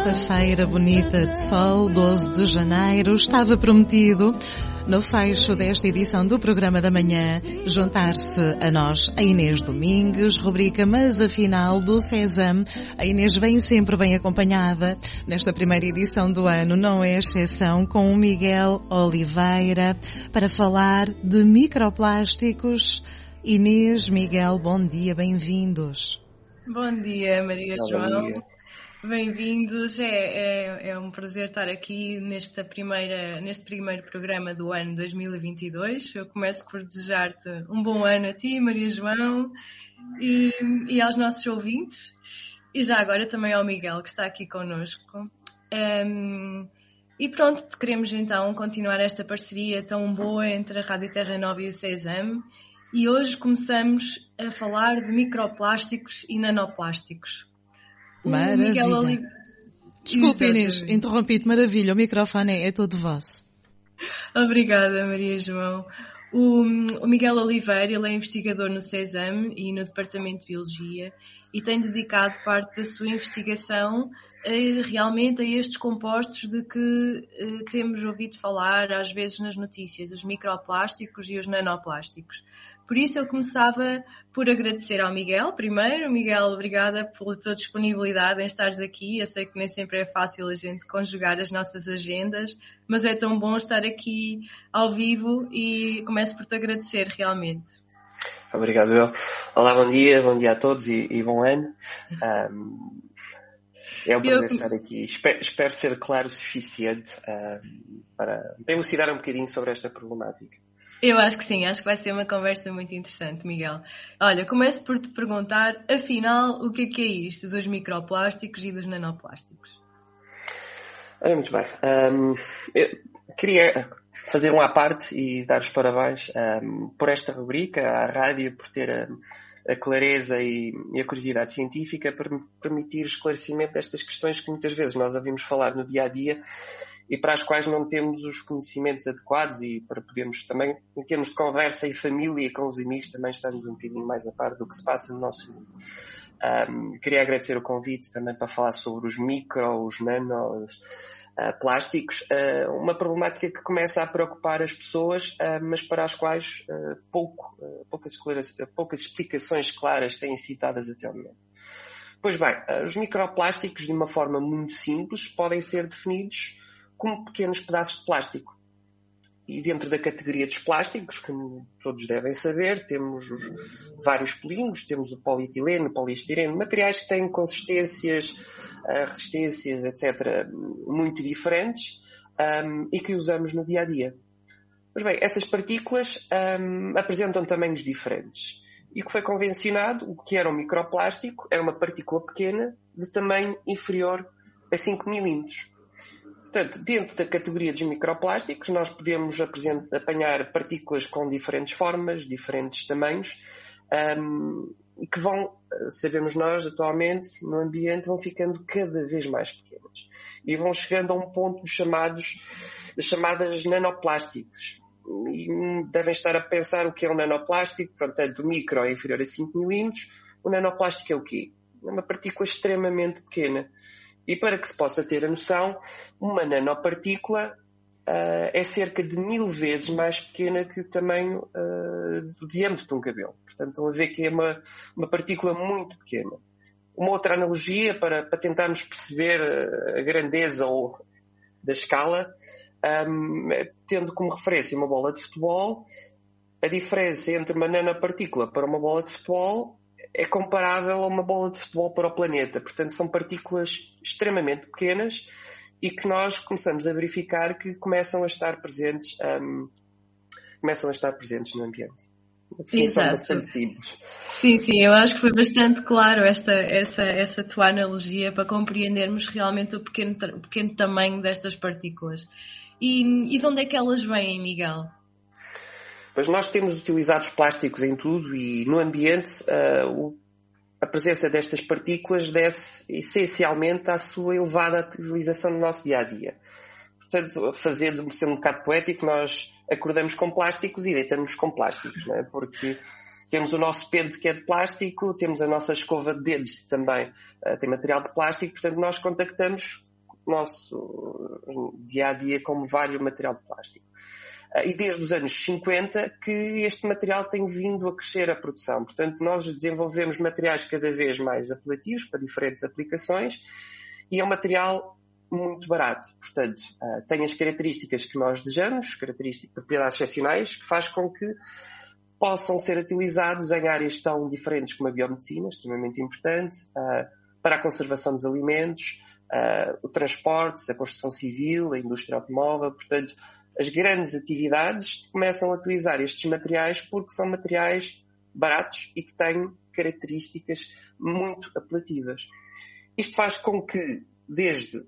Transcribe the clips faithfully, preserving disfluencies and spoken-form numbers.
terça-feira bonita de sol, doze de janeiro, estava prometido, no fecho desta edição do Programa da Manhã, juntar-se a nós a Inês Domingues, rubrica Mas Afinal do Sésame. A Inês vem sempre bem acompanhada. Nesta primeira edição do ano não é exceção, com o Miguel Oliveira, para falar de microplásticos. Inês, Miguel, bom dia, bem-vindos. Bom dia, Maria Bom João. dia. Bem-vindos. É, é, é um prazer estar aqui nesta primeira, neste primeiro programa do ano dois mil e vinte e dois. Eu começo por desejar-te um bom ano a ti, Maria João, e, e aos nossos ouvintes. E já agora também ao Miguel, que está aqui connosco. Um, e pronto, queremos então continuar esta parceria tão boa entre a Rádio Terra Nova e o Sésame. E hoje começamos a falar de microplásticos e nanoplásticos. Maravilha. Oli... Desculpe, Inês, interrompi-te. Maravilha, o microfone é, é todo vosso. Obrigada, Maria João. O, o Miguel Oliveira, ele é investigador no Sésame e no Departamento de Biologia e tem dedicado parte da sua investigação eh, realmente a estes compostos de que eh, temos ouvido falar às vezes nas notícias, os microplásticos e os nanoplásticos. Por isso eu começava por agradecer ao Miguel, primeiro. Miguel, obrigada pela tua disponibilidade em estares aqui. Eu sei que nem sempre é fácil a gente conjugar as nossas agendas, mas é tão bom estar aqui ao vivo e começo por te agradecer realmente. Obrigado, eu. Olá, bom dia, bom dia a todos e, e bom ano. Um, é um prazer eu... estar aqui. Espero, espero ser claro o suficiente um, para elucidar um bocadinho sobre esta problemática. Eu acho que sim, acho que vai ser uma conversa muito interessante, Miguel. Olha, começo por te perguntar, afinal, o que é que é isto dos microplásticos e dos nanoplásticos? Ah, muito bem. Um, eu queria fazer um à parte e dar os parabéns um, por esta rubrica, à rádio, por ter a, a clareza e, e a curiosidade científica para me permitir esclarecimento destas questões que muitas vezes nós ouvimos falar no dia-a-dia e para as quais não temos os conhecimentos adequados e para podermos também, em termos de conversa e família com os amigos, também estarmos um bocadinho mais a par do que se passa no nosso mundo. Um, queria agradecer o convite também para falar sobre os micro, os nano uh, plásticos, uh, uma problemática que começa a preocupar as pessoas, uh, mas para as quais uh, pouco, uh, poucas, poucas explicações claras têm sido dadas até o momento. Pois bem, uh, os microplásticos, de uma forma muito simples, podem ser definidos como pequenos pedaços de plástico. E dentro da categoria dos plásticos, como todos devem saber, temos os vários polímeros, temos o polietileno, o poliestireno, materiais que têm consistências, resistências, etcétera, muito diferentes um, e que usamos no dia-a-dia. Pois bem, essas partículas um, apresentam tamanhos diferentes. E o que foi convencionado, o que era um microplástico, era uma partícula pequena de tamanho inferior a cinco milímetros. Portanto, dentro da categoria dos microplásticos, nós podemos apanhar partículas com diferentes formas, diferentes tamanhos, um, e que vão, sabemos nós atualmente, no ambiente, vão ficando cada vez mais pequenas. E vão chegando a um ponto dos chamados, das chamadas nanoplásticos. E devem estar a pensar o que é um nanoplástico, portanto, o micro é inferior a cinco milímetros, o nanoplástico é o quê? É uma partícula extremamente pequena. E para que se possa ter a noção, uma nanopartícula uh, é cerca de mil vezes mais pequena que o tamanho uh, do diâmetro de um cabelo. Portanto, estão a ver que é uma, uma partícula muito pequena. Uma outra analogia para, para tentarmos perceber a grandeza ou, da escala, um, tendo como referência uma bola de futebol, a diferença entre uma nanopartícula para uma bola de futebol é comparável a uma bola de futebol para o planeta. Portanto, são partículas extremamente pequenas e que nós começamos a verificar que começam a estar presentes, um, começam a estar presentes no ambiente. Uma definição bastante simples. Sim, sim, eu acho que foi bastante claro esta, essa, essa tua analogia para compreendermos realmente o pequeno, o pequeno tamanho destas partículas. E, e de onde é que elas vêm, Miguel? Mas nós temos utilizado os plásticos em tudo e no ambiente uh, o, a presença destas partículas deve-se essencialmente à sua elevada utilização no nosso dia-a-dia. Portanto, fazendo, sendo um bocado poético, nós acordamos com plásticos e deitamos com plásticos, não é? Porque temos o nosso pente que é de plástico, temos a nossa escova de dedos também uh, tem material de plástico, portanto nós contactamos nosso dia-a-dia como vários material de plástico. E desde os anos cinquenta que este material tem vindo a crescer a produção. Portanto, nós desenvolvemos materiais cada vez mais apelativos para diferentes aplicações e é um material muito barato. Portanto, tem as características que nós desejamos, características, propriedades excepcionais, que faz com que possam ser utilizados em áreas tão diferentes como a biomedicina, extremamente importante, para a conservação dos alimentos, o transporte, a construção civil, a indústria automóvel. Portanto, as grandes atividades começam a utilizar estes materiais porque são materiais baratos e que têm características muito apelativas. Isto faz com que, desde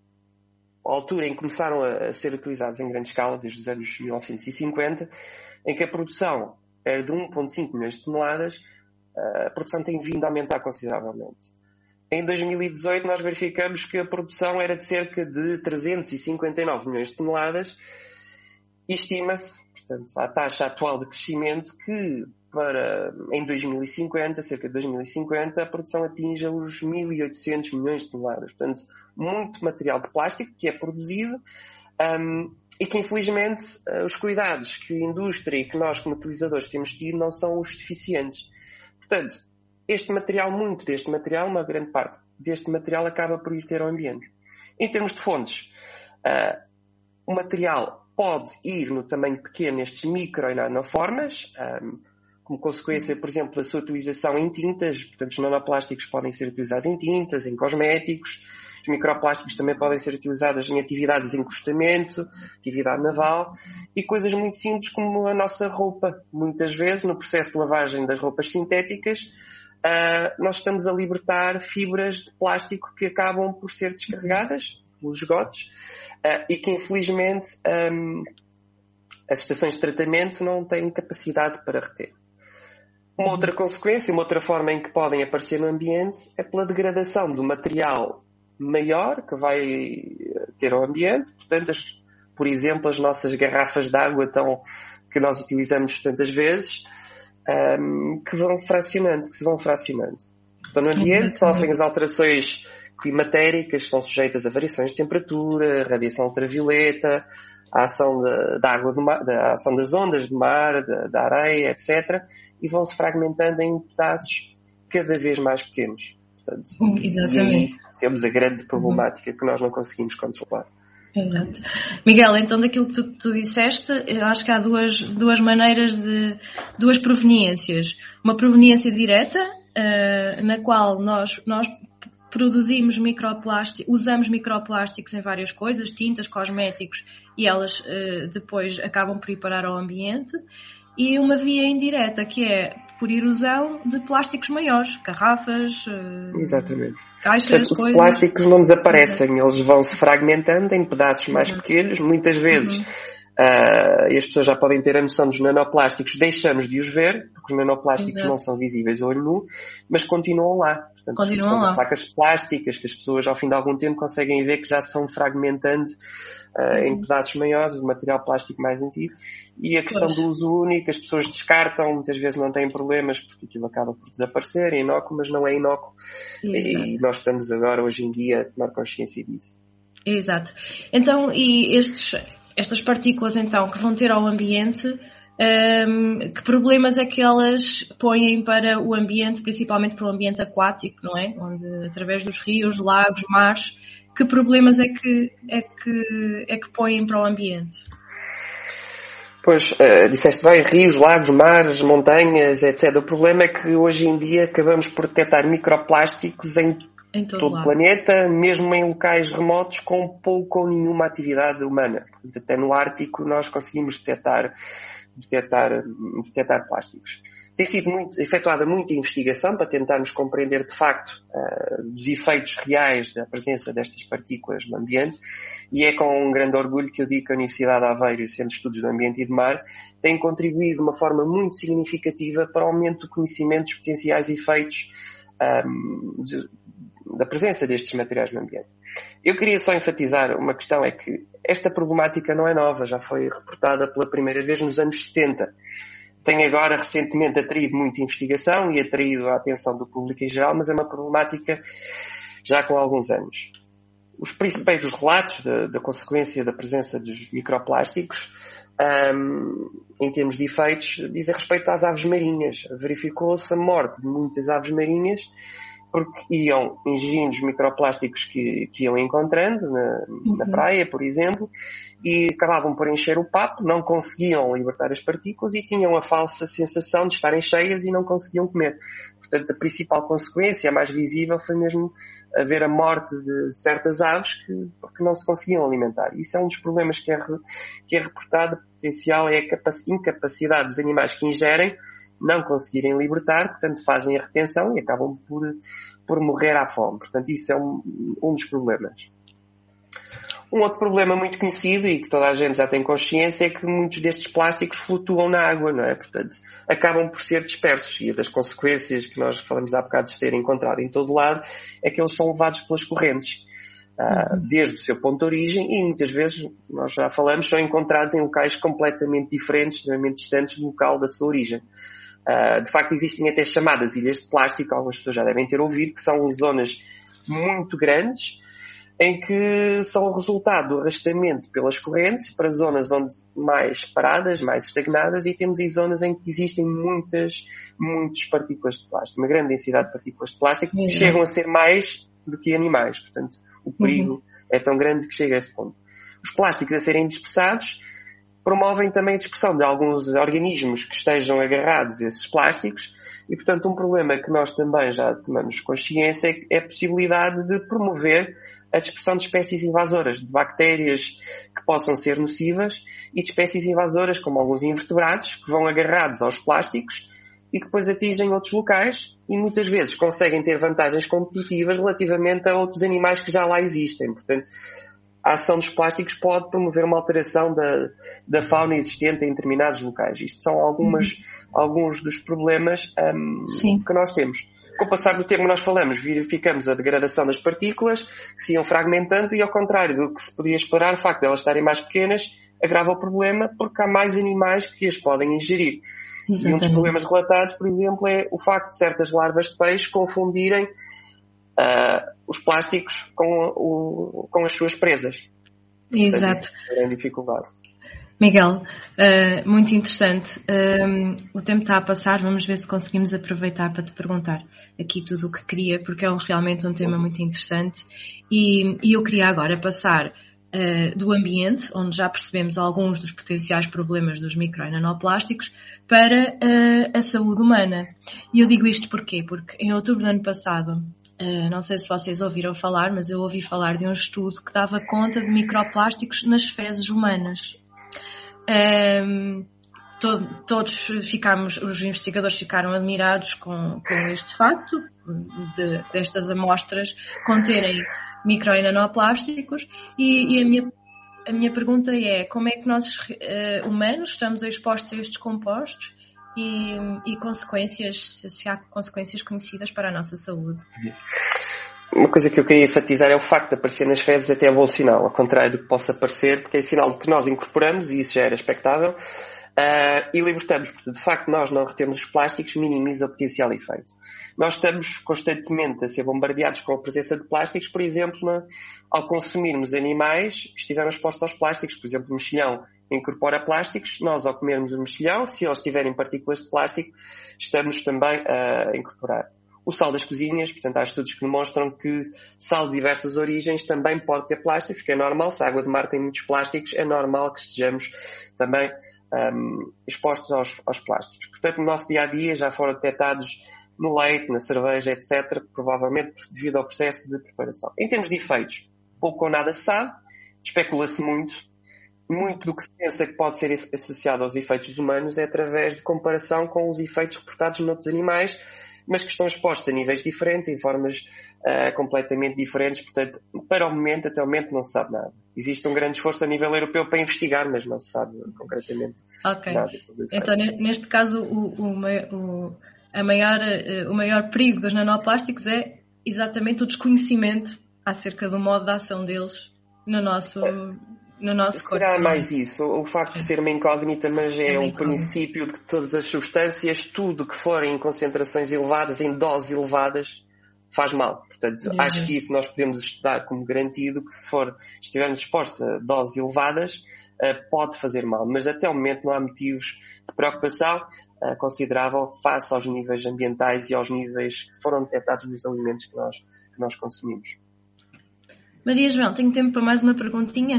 a altura em que começaram a ser utilizados em grande escala, desde os anos mil novecentos e cinquenta, em que a produção era de um vírgula cinco milhões de toneladas, a produção tem vindo a aumentar consideravelmente. Em dois mil e dezoito nós verificamos que a produção era de cerca de trezentos e cinquenta e nove milhões de toneladas e estima-se, portanto, a taxa atual de crescimento que para, em dois mil e cinquenta, cerca de dois mil e cinquenta, a produção atinja os mil e oitocentos milhões de toneladas. Portanto, muito material de plástico que é produzido um, e que, infelizmente, os cuidados que a indústria e que nós, como utilizadores, temos tido não são os suficientes. Portanto, este material, muito deste material, uma grande parte deste material acaba por ir ter ao ambiente. Em termos de fontes, uh, o material pode ir no tamanho pequeno nestes micro e nanoformas, um, como consequência, por exemplo, da sua utilização em tintas. Portanto, os nanoplásticos podem ser utilizados em tintas, em cosméticos. Os microplásticos também podem ser utilizados em atividades de encostamento, atividade naval e coisas muito simples como a nossa roupa. Muitas vezes, no processo de lavagem das roupas sintéticas, uh, nós estamos a libertar fibras de plástico que acabam por ser descarregadas pelos esgotos uh, e que, infelizmente, um, as estações de tratamento não têm capacidade para reter. Uma outra consequência, uma outra forma em que podem aparecer no ambiente é pela degradação do material maior que vai ter ao ambiente. Portanto, as, por exemplo, as nossas garrafas de água tão, que nós utilizamos tantas vezes, um, que vão fracionando, que se vão fracionando. Estão no ambiente, sofrem as alterações climatéricas, são sujeitas a variações de temperatura, radiação ultravioleta, a ação da, da água do mar, da ação das ondas do mar, da, da areia, etcétera, e vão-se fragmentando em pedaços cada vez mais pequenos. Portanto, exatamente. E temos a grande problemática que nós não conseguimos controlar. Exato. Miguel, então daquilo que tu, tu disseste, eu acho que há duas, duas maneiras de, duas proveniências. Uma proveniência direta, uh, na qual nós, nós produzimos microplásticos, usamos microplásticos em várias coisas, tintas, cosméticos, e elas uh, depois acabam por ir parar ao ambiente. E uma via indireta, que é por erosão de plásticos maiores, garrafas, uh, Exatamente. caixas, Portanto, os coisas. plásticos não desaparecem, eles vão se fragmentando em pedaços mais uhum. pequenos, muitas vezes. Uhum. Uh, e as pessoas já podem ter a noção dos nanoplásticos, deixamos de os ver, porque os nanoplásticos Exato. Não são visíveis ao olho nu, mas continuam lá. Portanto, continuam lá. São placas plásticas que as pessoas ao fim de algum tempo conseguem ver que já se vão fragmentando uh, uhum. em pedaços maiores, o material plástico mais antigo. E a questão pois. Do uso único, as pessoas descartam, muitas vezes não têm problemas porque aquilo acaba por desaparecer, é inócuo, mas não é inócuo. E nós estamos agora, hoje em dia, a tomar consciência disso. Exato. Então, e estes... Estas partículas, então, que vão ter ao ambiente, um, que problemas é que elas põem para o ambiente, principalmente para o ambiente aquático, não é? Onde, através dos rios, lagos, mares, que problemas é que, é que, é que põem para o ambiente? Pois, uh, disseste bem, rios, lagos, mares, montanhas, etcétera. O problema é que hoje em dia acabamos por detectar microplásticos em Em todo, todo o planeta, mesmo em locais remotos com pouca ou nenhuma atividade humana. Portanto, até no Ártico nós conseguimos detectar, detectar, detectar plásticos. Tem sido muito, efetuada muita investigação para tentarmos compreender de facto uh, os efeitos reais da presença destas partículas no ambiente, e é com um grande orgulho que eu digo que a Universidade de Aveiro e o Centro de Estudos do Ambiente e do Mar têm contribuído de uma forma muito significativa para o aumento do conhecimento dos potenciais efeitos um, de, da presença destes materiais no ambiente. Eu queria só enfatizar uma questão, é que esta problemática não é nova, já foi reportada pela primeira vez nos anos setenta. Tem agora recentemente atraído muita investigação e atraído a atenção do público em geral, mas é uma problemática já com alguns anos. os principais relatos da, da consequência da presença dos microplásticos, um, em termos de efeitos, dizem respeito às aves marinhas. Verificou-se a morte de muitas aves marinhas porque iam ingerindo os microplásticos que, que iam encontrando na, uhum. na praia, por exemplo, e acabavam por encher o papo, não conseguiam libertar as partículas e tinham a falsa sensação de estarem cheias e não conseguiam comer. Portanto, a principal consequência, a mais visível, foi mesmo haver a morte de certas aves que, que não se conseguiam alimentar. Isso é um dos problemas que é, que é reportado, potencial, é a incapacidade dos animais que ingerem não conseguirem libertar, portanto fazem a retenção e acabam por, por morrer à fome. Portanto, isso é um, um dos problemas. Um outro problema muito conhecido e que toda a gente já tem consciência é que muitos destes plásticos flutuam na água, não é? Portanto, acabam por ser dispersos e das consequências que nós falamos há bocado de ter encontrado em todo lado é que eles são levados pelas correntes, uh, desde o seu ponto de origem e muitas vezes, nós já falamos, são encontrados em locais completamente diferentes, extremamente distantes do local da sua origem. Uh, de facto, existem até chamadas ilhas de plástico, algumas pessoas já devem ter ouvido, que são zonas muito grandes, em que são o resultado do arrastamento pelas correntes para zonas onde mais paradas, mais estagnadas, e temos aí zonas em que existem muitas, muitas partículas de plástico, uma grande densidade de partículas de plástico, que chegam a ser mais do que animais. Portanto, o perigo uhum. é tão grande que chega a esse ponto. Os plásticos a serem dispersados promovem também a dispersão de alguns organismos que estejam agarrados a esses plásticos e, portanto, um problema que nós também já tomamos consciência é a possibilidade de promover a dispersão de espécies invasoras, de bactérias que possam ser nocivas e de espécies invasoras, como alguns invertebrados, que vão agarrados aos plásticos e que depois atingem outros locais e muitas vezes conseguem ter vantagens competitivas relativamente a outros animais que já lá existem. Portanto, a ação dos plásticos pode promover uma alteração da, da fauna existente em determinados locais. Isto são algumas, uhum. alguns dos problemas um, que nós temos. Com o passar do tempo nós falamos, verificamos a degradação das partículas, que se iam fragmentando e, ao contrário do que se podia esperar, o facto de elas estarem mais pequenas agrava o problema porque há mais animais que as podem ingerir. Exatamente. E um dos problemas relatados, por exemplo, é o facto de certas larvas de peixe confundirem Uh, os plásticos com, o, com as suas presas. Exato. É dificuldade. Miguel, uh, muito interessante. Uh, o tempo está a passar, vamos ver se conseguimos aproveitar para te perguntar aqui tudo o que queria, porque é um, realmente um tema muito interessante. E, e eu queria agora passar uh, do ambiente, onde já percebemos alguns dos potenciais problemas dos micro e nanoplásticos, para uh, a saúde humana. E eu digo isto porquê? Porque em outubro do ano passado, Uh, não sei se vocês ouviram falar, mas eu ouvi falar de um estudo que dava conta de microplásticos nas fezes humanas. Um, to- todos ficámos, os investigadores ficaram admirados com, com este facto, de, destas amostras conterem micro e nanoplásticos, e, e a, minha, a minha pergunta é, como é que nós uh, humanos estamos expostos a estes compostos? E, e consequências, se há consequências conhecidas para a nossa saúde. Uma coisa que eu queria enfatizar é o facto de aparecer nas fezes até é bom sinal, ao contrário do que possa parecer, porque é sinal de que nós incorporamos, e isso já era expectável, uh, e libertamos. Porque, de facto, nós não retemos os plásticos, minimiza o potencial efeito. Nós estamos constantemente a ser bombardeados com a presença de plásticos, por exemplo, na, ao consumirmos animais que estiveram expostos aos plásticos, por exemplo, o mexilhão incorpora plásticos, nós ao comermos o mexilhão, se eles tiverem partículas de plástico, estamos também a incorporar. O sal das cozinhas, portanto há estudos que demonstram que sal de diversas origens também pode ter plásticos, que é normal, se a água de mar tem muitos plásticos, é normal que estejamos também um, expostos aos, aos plásticos. Portanto, no nosso dia-a-dia já foram detectados no leite, na cerveja, etcétera, provavelmente devido ao processo de preparação. Em termos de efeitos, pouco ou nada se sabe, especula-se muito. Muito do que se pensa que pode ser associado aos efeitos humanos é através de comparação com os efeitos reportados noutros animais, mas que estão expostos a níveis diferentes, em formas uh, completamente diferentes. Portanto, para o momento, até o momento, não se sabe nada. Existe um grande esforço a nível europeu para investigar, mas não se sabe concretamente okay. nada sobre isso. Então, neste caso, o, o, o, a maior, o maior perigo dos nanoplásticos é exatamente o desconhecimento acerca do modo de ação deles no nosso... É. No nosso Será corpo. mais isso, o facto de ser uma incógnita, mas é, é o princípio de que todas as substâncias, tudo que for em concentrações elevadas, em doses elevadas, faz mal. Portanto, Uhum. acho que isso nós podemos estudar como garantido, que se for, estivermos expostos a doses elevadas, uh, pode fazer mal. Mas até o momento não há motivos de preocupação uh, considerável face aos níveis ambientais e aos níveis que foram detectados nos alimentos que nós, que nós consumimos. Maria João, tenho tempo para mais uma perguntinha?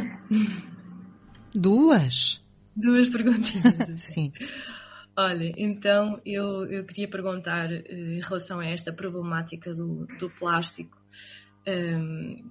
Duas? Duas perguntinhas. Sim. Olha, então eu, eu queria perguntar uh, em relação a esta problemática do, do plástico, um,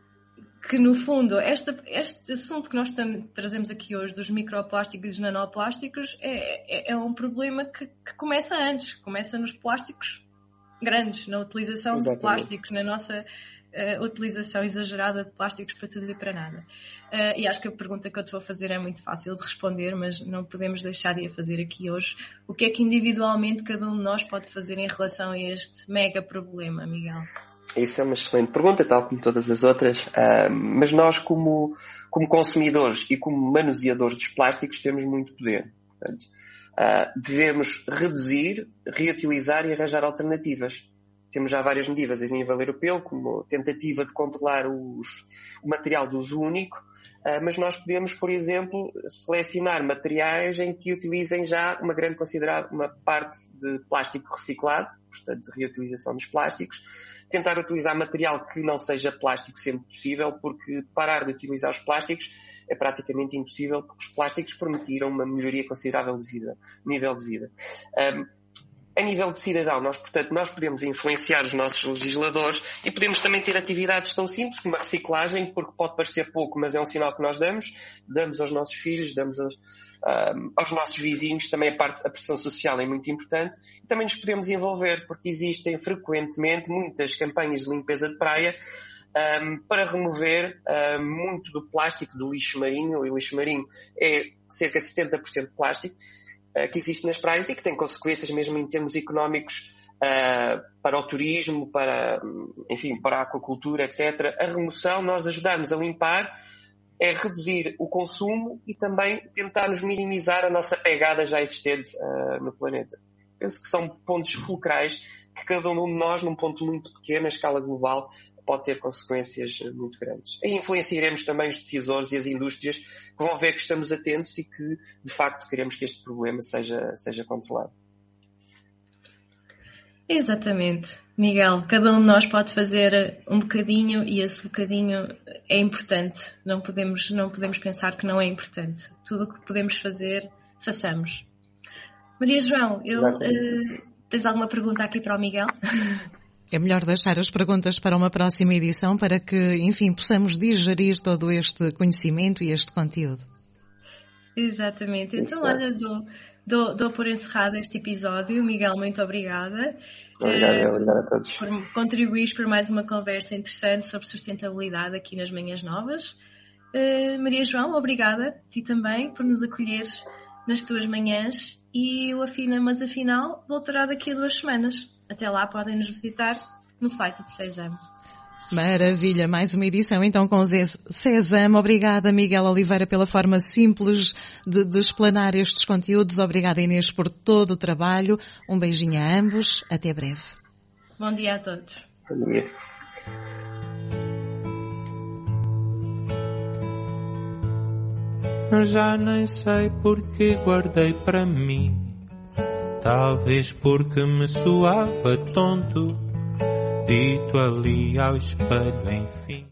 que no fundo esta, este assunto que nós tam, trazemos aqui hoje dos microplásticos e dos nanoplásticos é, é, é um problema que, que começa antes, começa nos plásticos grandes, na utilização Exatamente. de plásticos, na nossa uh, utilização exagerada de plásticos para tudo e para nada. Uh, e acho que a pergunta que eu te vou fazer é muito fácil de responder, mas não podemos deixar de a fazer aqui hoje. O que é que individualmente cada um de nós pode fazer em relação a este mega problema, Miguel? Isso é uma excelente pergunta, tal como todas as outras, uh, mas nós como, como consumidores e como manuseadores dos plásticos temos muito poder. Portanto, uh, devemos reduzir, reutilizar e arranjar alternativas. Temos já várias medidas a nível europeu, como tentativa de controlar os, o material de uso único, uh, mas nós podemos, por exemplo, selecionar materiais em que utilizem já uma grande considerável, uma parte de plástico reciclado, portanto, de reutilização dos plásticos, tentar utilizar material que não seja plástico sempre possível, porque parar de utilizar os plásticos é praticamente impossível, porque os plásticos permitiram uma melhoria considerável de vida, nível de vida. Um, A nível de cidadão, nós, portanto, nós podemos influenciar os nossos legisladores e podemos também ter atividades tão simples como a reciclagem, porque pode parecer pouco, mas é um sinal que nós damos, damos aos nossos filhos, damos aos, um, aos nossos vizinhos, também a parte, a pressão social é muito importante, e também nos podemos envolver, porque existem frequentemente muitas campanhas de limpeza de praia um, para remover um, muito do plástico, do lixo marinho, e o lixo marinho é cerca de setenta por cento de plástico, que existe nas praias e que tem consequências mesmo em termos económicos uh, para o turismo, para, enfim, para a aquacultura, etcétera. A remoção, nós ajudamos a limpar, é reduzir o consumo e também tentarmos minimizar a nossa pegada já existente uh, no planeta. Penso que são pontos fulcrais que cada um de nós, num ponto muito pequeno, a escala global, pode ter consequências muito grandes. E influenciaremos também os decisores e as indústrias que vão ver que estamos atentos e que, de facto, queremos que este problema seja, seja controlado. Exatamente. Miguel, cada um de nós pode fazer um bocadinho e esse bocadinho é importante. Não podemos, não podemos pensar que não é importante. Tudo o que podemos fazer, façamos. Maria João, eu, uh, tens alguma pergunta aqui para o Miguel? É melhor deixar as perguntas para uma próxima edição para que, enfim, possamos digerir todo este conhecimento e este conteúdo. Exatamente. Então, Isso. olha, dou, dou, dou por encerrado este episódio. Miguel, muito obrigada. Obrigado, uh, obrigado a todos. Por contribuir para mais uma conversa interessante sobre sustentabilidade aqui nas Manhãs Novas. Uh, Maria João, obrigada. A ti também por nos acolheres nas tuas manhãs. E o Afina, mas afinal, voltará daqui a duas semanas. Até lá podem nos visitar no site de Sesam. Maravilha, mais uma edição então com o Sesam. Obrigada, Miguel Oliveira, pela forma simples de, de explanar estes conteúdos. Obrigada, Inês, por todo o trabalho. Um beijinho a ambos. Até breve. Bom dia a todos. Bom dia. Já nem sei porque guardei para mim. Talvez porque me soava tonto, dito ali ao espelho, enfim.